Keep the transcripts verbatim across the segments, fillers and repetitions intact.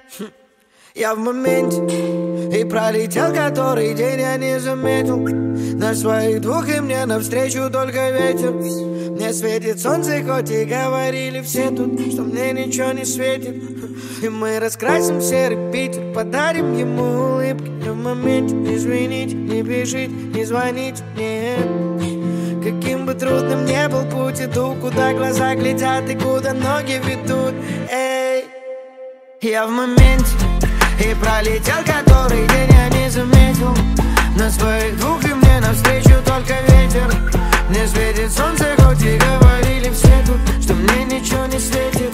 Я в моменте, и пролетел который день, я не заметил. На своих двух и мне навстречу только ветер. Мне светит солнце, хоть и говорили все тут, что мне ничего не светит. И мы раскрасим серый Питер, подарим ему улыбки. Я в моменте, извините, не пишите, не звоните, нет. Каким бы трудным ни был путь, иду, куда глаза глядят и куда ноги ведут. Эй, я в моменте, и пролетел который день, я не заметил. На своих двух и мне навстречу только ветер. Мне светит солнце, хоть и говорили все тут, что мне ничего не светит.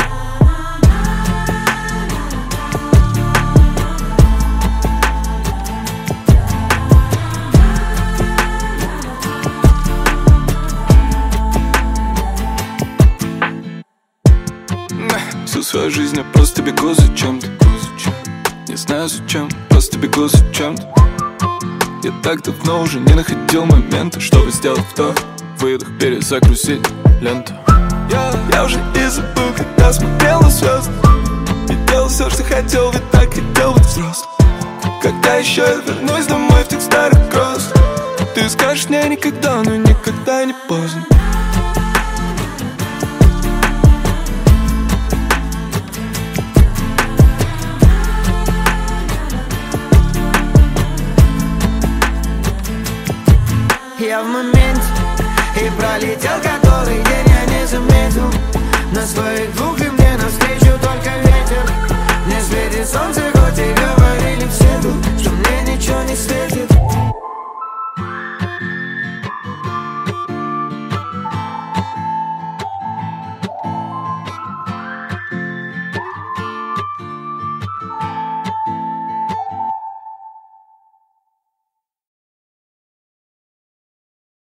Всю свою жизнь я просто бегу за чем-то. Не знаю зачем, просто бегу за чем-то. Я так давно уже не находил момента, чтобы сделать вдох, выдох, перезагрузить ленту. Я уже и забыл, когда смотрел на звезды, и делал все, что хотел, ведь так хотел быть взрослым. Когда еще я вернусь домой в тех старых гроз? Ты скажешь мне никогда, но никогда не поздно. Я в моменте, и пролетел который день, я не заметил. На своих двух